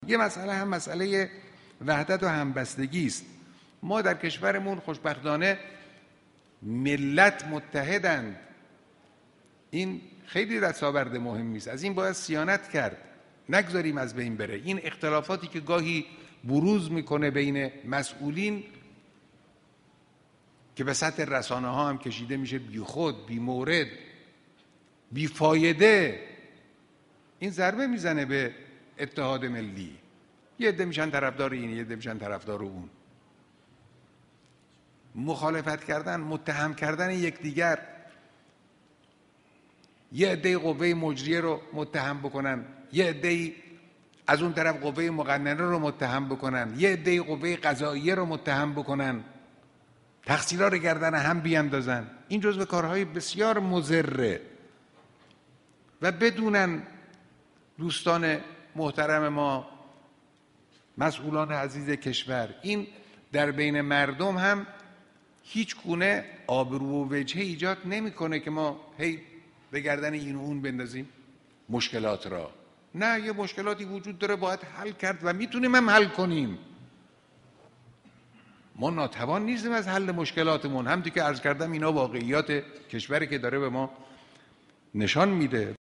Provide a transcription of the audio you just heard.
یه مسئله هم مسئله وحدت و همبستگی است. ما در کشورمون خوشبختانه ملت متحدند. این خیلی دستاورد مهمی است، از این باید صیانت کرد، نگذاریم از بین بره. این اختلافاتی که گاهی بروز میکنه بین مسئولین که به سطح رسانه ها هم کشیده میشه بی خود، بی مورد، بی فایده، این ضربه میزنه به اتحاد ملی. یه عده میشن طرفدار این، یه عده میشن طرفدار اون. مخالفت کردن، متهم کردن یکدیگر، یه عده قوه مجریه رو متهم بکنن، یه عده از اون طرف قوه مقننه رو متهم بکنن، یه عده قوه قضاییه رو متهم بکنن، تقصیرها رو گردن هم بیاندازن. این جزو کارهای بسیار مضره و بدونن دوستان محترم ما، مسئولان عزیز کشور، این در بین مردم هم هیچ گونه آبرو و وجهه ایجاد نمیکنه که ما هی به گردن این و اون بندازیم مشکلات را. نه، یه مشکلاتی وجود داره باید حل کرد و میتونیم هم حل کنیم. ما ناتوان نیستیم از حل مشکلاتمون. همونطور که عرض کردم اینا واقعیات کشوری که داره به ما نشان میده.